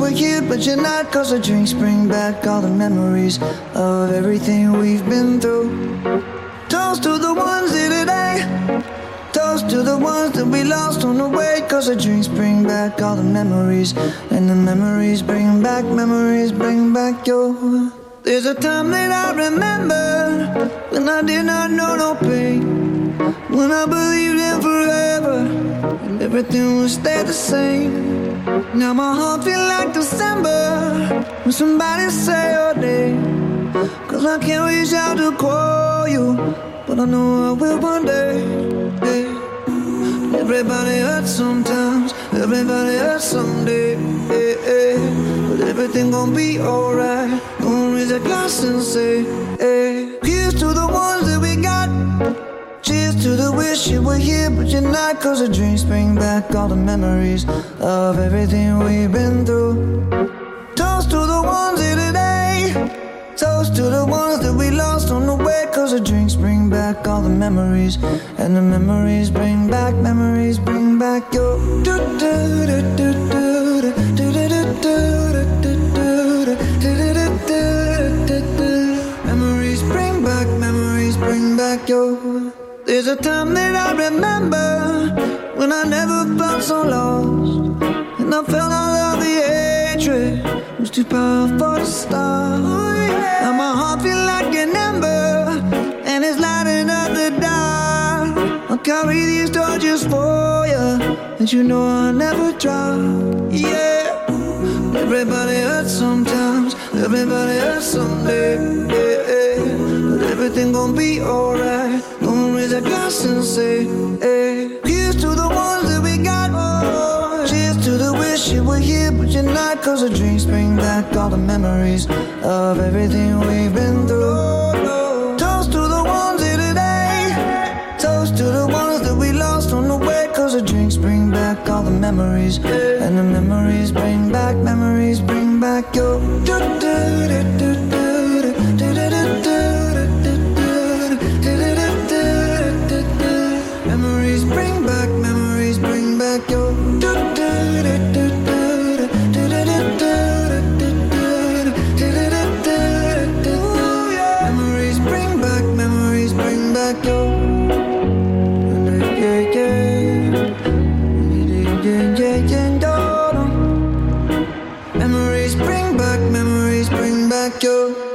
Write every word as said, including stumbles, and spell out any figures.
were here, but you're not. Cause the drinks bring back all the memories of everything we've been through. Toast to the ones here today. Toast to the ones that we lost on the way. Cause the drinks bring back all the memories. And the memories bring back, memories bring back your. There's a time that I remember when I did not know no pain, when I believed in forever and everything would stay the same. Now my heart feel like December when somebody say your name. Cause I can't reach out to call you, but I know I will one day. Hey. Everybody hurts sometimes, everybody hurts someday. Hey, hey. But everything gon' be alright. Gonna raise a glass and say, hey. Here's to the ones that we got. Cheers to the wish you were here, but you're not. Cause the drinks bring back all the memories of everything we've been through. Toast to the ones here today. Toast to the ones that we lost on the way. Cause the drinks bring back all the memories. And the memories bring back, memories bring back your. Memories bring back, memories bring back your. There's a time that I remember when I never felt so lost, and I felt all of the hatred was too powerful to stop. Now my heart feel like an ember, and it's lighting up the dark. I'll carry these torches for you, and you know I'll never drop. Yeah. Everybody hurts sometimes, everybody hurts someday. Yeah, yeah. But everything gon' be alright. Gonna raise a glass and say, hey. Here's to the ones that we got. Oh, cheers to the wish you were here, but you're not. Cause the drinks bring back all the memories of everything we've been through. Toast to the ones here today. Toast to the ones that we lost on the way. Cause the drinks bring back all the memories. And the memories bring back, memories bring back your. Memories bring back, memories bring back your. Memories bring back, memories bring back your. Yeah, yeah. Yeah, yeah, yeah. Memories bring back, memories bring back your.